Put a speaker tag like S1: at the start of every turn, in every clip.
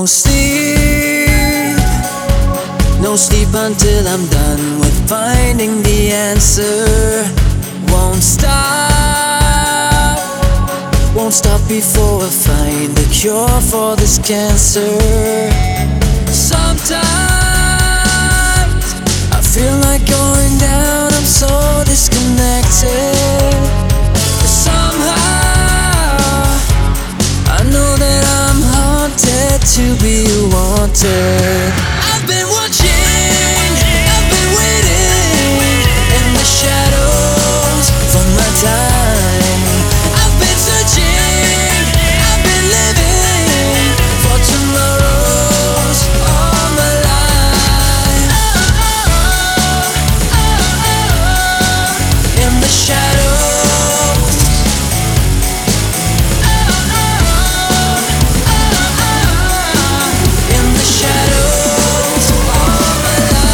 S1: sleep, no sleep until I'm done with finding the answer. Won't stop, won't stop before I find a cure for this cancer. Sometimes I feel like going down, I'm so disconnected. But somehow I know that I'm haunted to be wanted. I've been watching, I've been waiting in the shadows for my time. I've been searching, I've been living for tomorrows all my life. In the shadows, in the shadows all my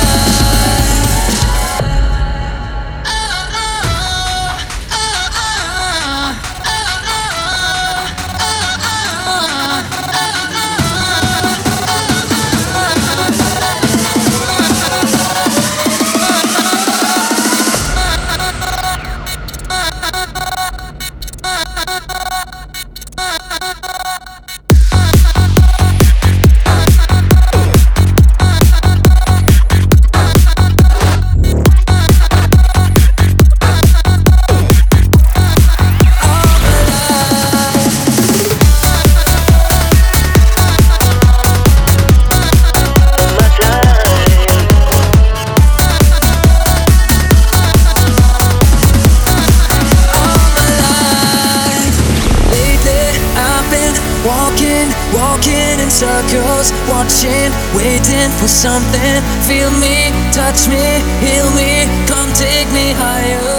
S1: walking in circles, watching, waiting for something. Feel me, touch me, heal me, come take me higher.